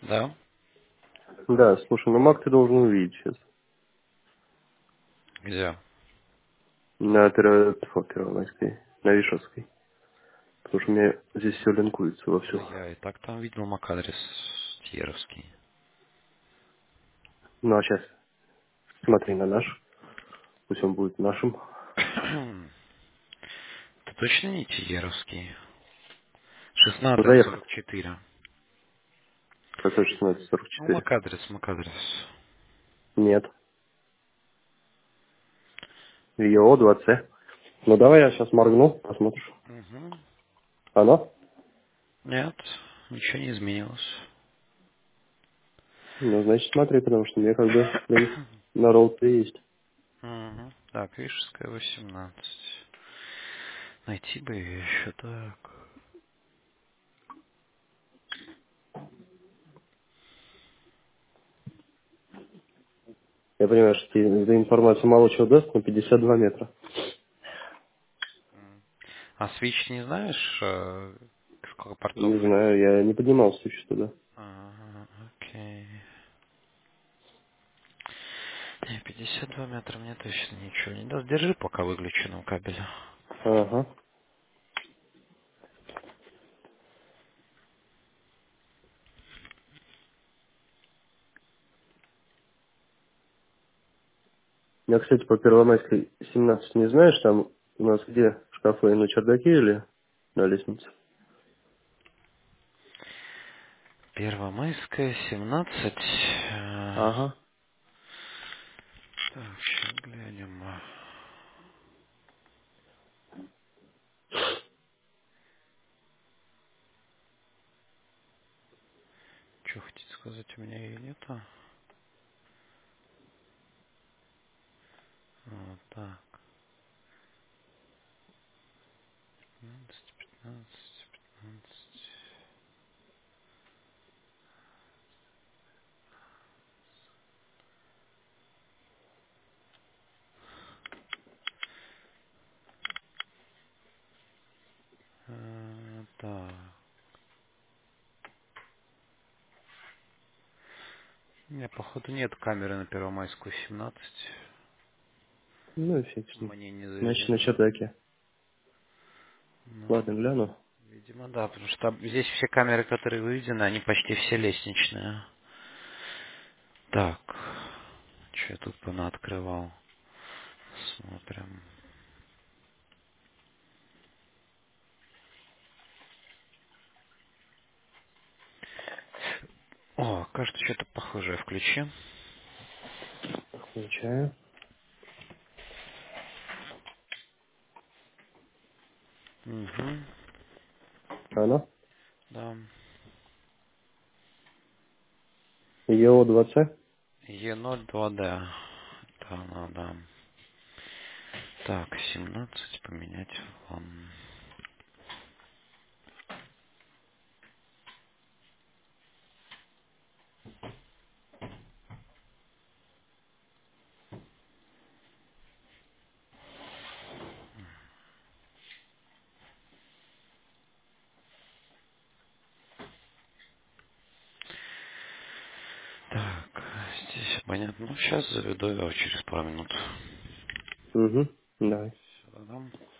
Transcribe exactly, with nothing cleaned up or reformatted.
Да? Да, слушай, ну Мак ты должен увидеть сейчас. Где? На Перо- тьфу, Первомайской, на Вишевской. Потому что у меня здесь все линкуется Да вовсю. я и так там видел мак-адрес Тьеровский. Ну а сейчас смотри на наш. Пусть он будет нашим. Это точно не Тьеровский? Ну шестнадцать заехал. сорок четыре. Какой шестнадцать сорок Ну, четыре? мак-адрес, мак-адрес. Нет. ЕО два С. Ну давай я сейчас моргну, посмотришь. Угу. Оно? Нет, ничего не изменилось. Ну, значит, смотри, потому что мне как бы линк на роуте есть. Угу. Так, Вишеская, восемнадцать. Найти бы ее еще так. Я понимаю, что тебе эта информация мало чего даст, но пятьдесят два метра. А свич не знаешь, э, сколько портов? Не знаю, я не поднимался еще туда. Ага, окей. Не, пятьдесят два метра мне точно ничего не даст. Держи пока выключенным кабель. Ага. Я, кстати, по Первомайской семнадцать не знаешь, там у нас где шкафы, на чердаке или на лестнице? Первомайская, семнадцать. Э, Ага. Так, сейчас глянем. Что хотите сказать, у меня ее нету? Вот так. пятнадцать, пятнадцать, пятнадцать. Э, Так. У меня, походу, нет камеры на Первомайскую семнадцать. Ну и фиг с ним. Мне не Значит, на заведено. чердаке. Ну, Ладно, гляну. видимо, да, потому что там- здесь все камеры, которые выведены, они почти все лестничные. Так, что я тут понаоткрывал? Смотрим. О, кажется, что-то похожее включи. Включаю. Угу. Оно? Да. ЕО два С. Е ноль два Д. Да, да, да. Так, семнадцать поменять вон. Так, здесь понятно. Ну, сейчас заведу его через пару минут. Угу. Давай. Сюда дам.